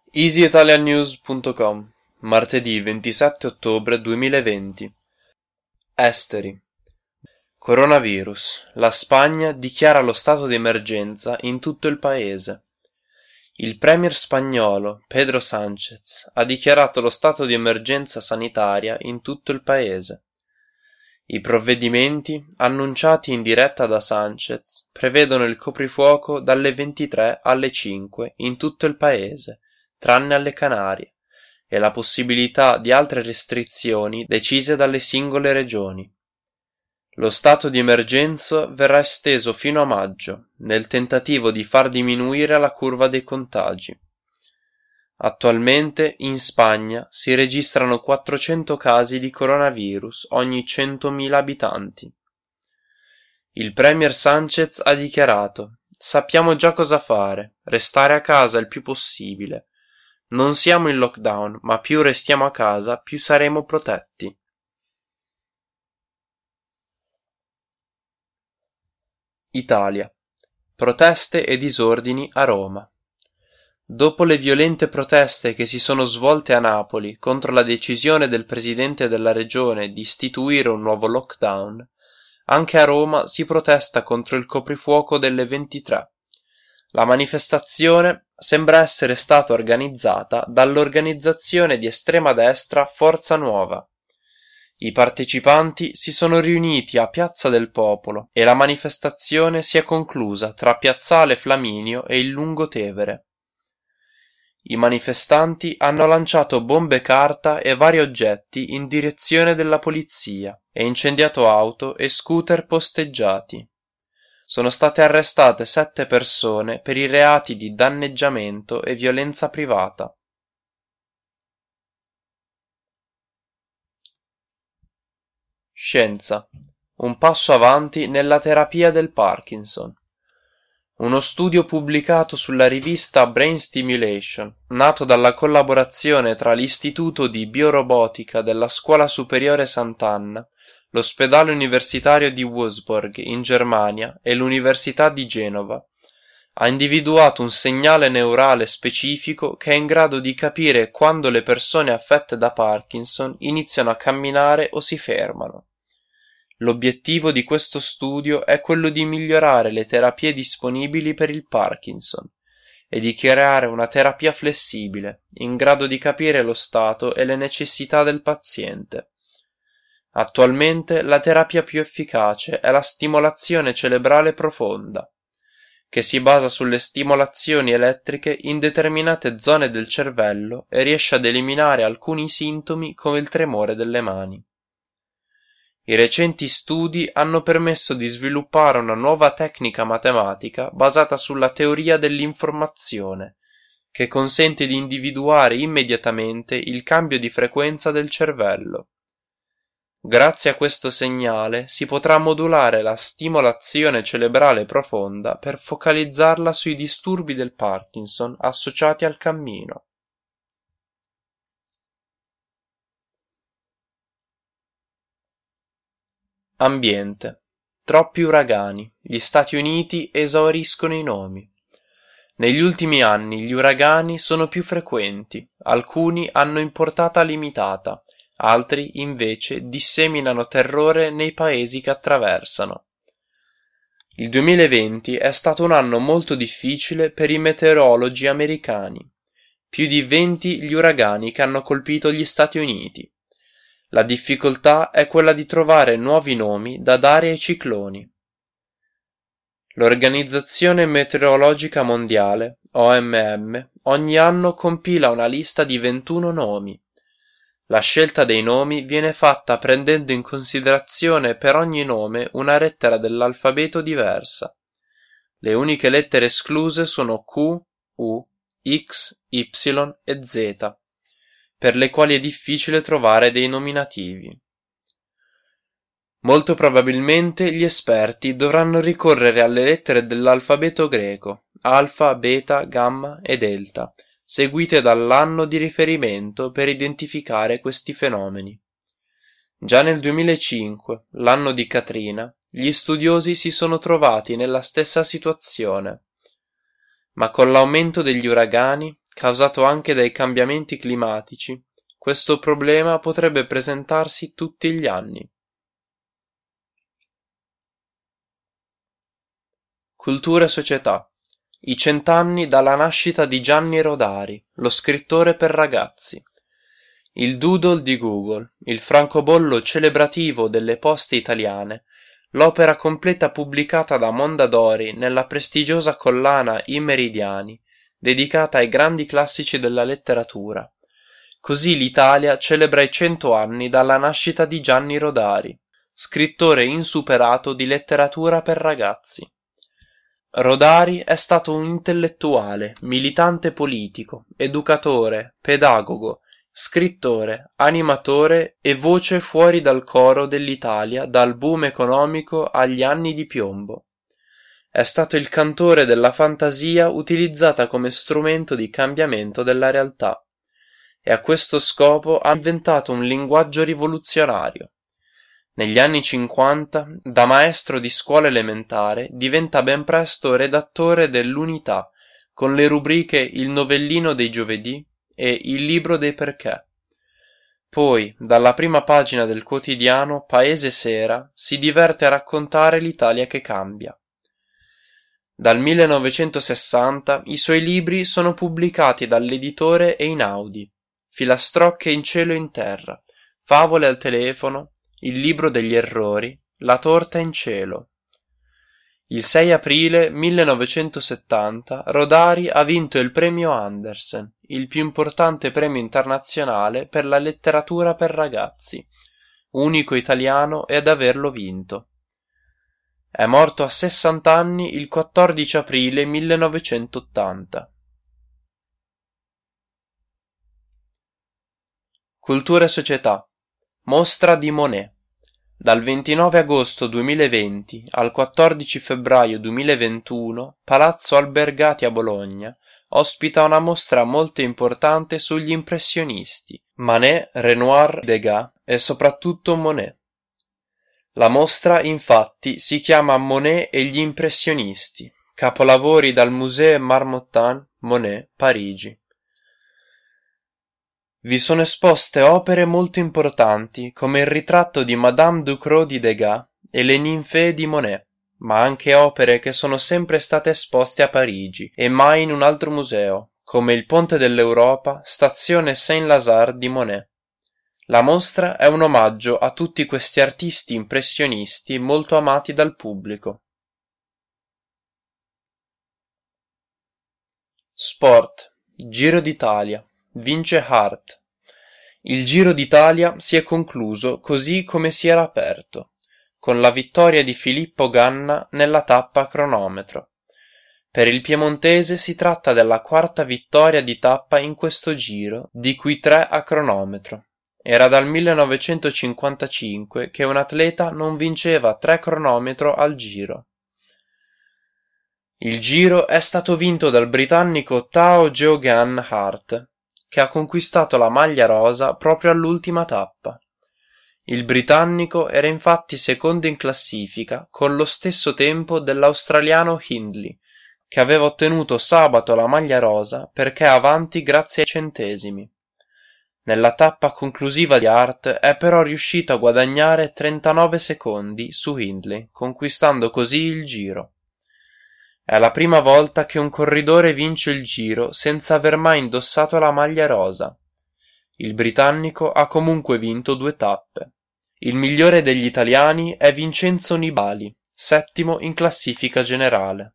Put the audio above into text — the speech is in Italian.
EasyItalianNews.com Martedì 27 ottobre 2020. Esteri. Coronavirus. La Spagna dichiara lo stato di emergenza in tutto il paese. Il premier spagnolo Pedro Sánchez ha dichiarato lo stato di emergenza sanitaria in tutto il paese. I provvedimenti, annunciati in diretta da Sánchez, prevedono il coprifuoco dalle 23 alle 5 in tutto il paese, tranne alle Canarie, e la possibilità di altre restrizioni decise dalle singole regioni. Lo stato di emergenza verrà esteso fino a maggio, nel tentativo di far diminuire la curva dei contagi. Attualmente in Spagna si registrano 400 casi di coronavirus ogni 100.000 abitanti. Il premier Sánchez ha dichiarato: "Sappiamo già cosa fare, restare a casa il più possibile. Non siamo in lockdown, ma più restiamo a casa, più saremo protetti." Italia. Proteste e disordini a Roma. Dopo le violente proteste che si sono svolte a Napoli contro la decisione del presidente della regione di istituire un nuovo lockdown, anche a Roma si protesta contro il coprifuoco delle 23. La manifestazione sembra essere stata organizzata dall'organizzazione di estrema destra Forza Nuova. I partecipanti si sono riuniti a Piazza del Popolo e la manifestazione si è conclusa tra Piazzale Flaminio e il Lungotevere. I manifestanti hanno lanciato bombe carta e vari oggetti in direzione della polizia e incendiato auto e scooter posteggiati. Sono state arrestate 7 persone per i reati di danneggiamento e violenza privata. Scienza. Un passo avanti nella terapia del Parkinson. Uno studio pubblicato sulla rivista Brain Stimulation, nato dalla collaborazione tra l'Istituto di Biorobotica della Scuola Superiore Sant'Anna, l'Ospedale Universitario di Würzburg in Germania e l'Università di Genova, ha individuato un segnale neurale specifico che è in grado di capire quando le persone affette da Parkinson iniziano a camminare o si fermano. L'obiettivo di questo studio è quello di migliorare le terapie disponibili per il Parkinson e di creare una terapia flessibile, in grado di capire lo stato e le necessità del paziente. Attualmente la terapia più efficace è la stimolazione cerebrale profonda, che si basa sulle stimolazioni elettriche in determinate zone del cervello e riesce ad eliminare alcuni sintomi come il tremore delle mani. I recenti studi hanno permesso di sviluppare una nuova tecnica matematica basata sulla teoria dell'informazione, che consente di individuare immediatamente il cambio di frequenza del cervello. Grazie a questo segnale si potrà modulare la stimolazione cerebrale profonda per focalizzarla sui disturbi del Parkinson associati al cammino. Ambiente. Troppi uragani. Gli Stati Uniti esauriscono i nomi. Negli ultimi anni gli uragani sono più frequenti, alcuni hanno portata limitata, altri invece disseminano terrore nei paesi che attraversano. Il 2020 è stato un anno molto difficile per i meteorologi americani. Più di 20 gli uragani che hanno colpito gli Stati Uniti. La difficoltà è quella di trovare nuovi nomi da dare ai cicloni. L'Organizzazione Meteorologica Mondiale, OMM, ogni anno compila una lista di 21 nomi. La scelta dei nomi viene fatta prendendo in considerazione per ogni nome una lettera dell'alfabeto diversa. Le uniche lettere escluse sono Q, U, X, Y e Z, per le quali è difficile trovare dei nominativi. Molto probabilmente gli esperti dovranno ricorrere alle lettere dell'alfabeto greco, alfa, beta, gamma e delta, seguite dall'anno di riferimento per identificare questi fenomeni. Già nel 2005, l'anno di Katrina, gli studiosi si sono trovati nella stessa situazione. Ma con l'aumento degli uragani, causato anche dai cambiamenti climatici, questo problema potrebbe presentarsi tutti gli anni. Cultura e società. I 100 anni dalla nascita di Gianni Rodari, lo scrittore per ragazzi. Il doodle di Google, il francobollo celebrativo delle poste italiane, l'opera completa pubblicata da Mondadori nella prestigiosa collana I Meridiani, dedicata ai grandi classici della letteratura. Così l'Italia celebra i 100 anni dalla nascita di Gianni Rodari, scrittore insuperato di letteratura per ragazzi. Rodari è stato un intellettuale, militante politico, educatore, pedagogo, scrittore, animatore e voce fuori dal coro dell'Italia dal boom economico agli anni di piombo. È stato il cantore della fantasia utilizzata come strumento di cambiamento della realtà e a questo scopo ha inventato un linguaggio rivoluzionario. Negli anni 50, da maestro di scuola elementare, diventa ben presto redattore dell'Unità, con le rubriche Il Novellino dei giovedì e Il Libro dei Perché. Poi, dalla prima pagina del quotidiano Paese Sera, si diverte a raccontare l'Italia che cambia. Dal 1960 i suoi libri sono pubblicati dall'editore Einaudi, Filastrocche in cielo e in terra, Favole al telefono, Il libro degli errori, La torta in cielo. Il 6 aprile 1970 Rodari ha vinto il premio Andersen, il più importante premio internazionale per la letteratura per ragazzi, unico italiano ad averlo vinto. È morto a 60 anni il 14 aprile 1980. Cultura e società. Mostra di Monet. Dal 29 agosto 2020 al 14 febbraio 2021, Palazzo Albergati a Bologna ospita una mostra molto importante sugli impressionisti, Manet, Renoir, Degas e soprattutto Monet. La mostra, infatti, si chiama Monet e gli impressionisti, capolavori dal Musée Marmottan, Monet, Parigi. Vi sono esposte opere molto importanti come il ritratto di Madame Ducrot di Degas e le ninfee di Monet, ma anche opere che sono sempre state esposte a Parigi e mai in un altro museo, come il Ponte dell'Europa, Stazione Saint-Lazare di Monet. La mostra è un omaggio a tutti questi artisti impressionisti molto amati dal pubblico. Sport. Giro d'Italia. Vince Hart. Il Giro d'Italia si è concluso così come si era aperto, con la vittoria di Filippo Ganna nella tappa a cronometro. Per il piemontese si tratta della quarta vittoria di tappa in questo Giro, di cui 3 a cronometro. Era dal 1955 che un atleta non vinceva 3 cronometro al Giro. Il Giro è stato vinto dal britannico Tao Geoghegan Hart, che ha conquistato la maglia rosa proprio all'ultima tappa. Il britannico era infatti secondo in classifica con lo stesso tempo dell'australiano Hindley, che aveva ottenuto sabato la maglia rosa perché è avanti grazie ai centesimi. Nella tappa conclusiva di Hart è però riuscito a guadagnare 39 secondi su Hindley, conquistando così il Giro. È la prima volta che un corridore vince il Giro senza aver mai indossato la maglia rosa. Il britannico ha comunque vinto 2 tappe. Il migliore degli italiani è Vincenzo Nibali, settimo in classifica generale.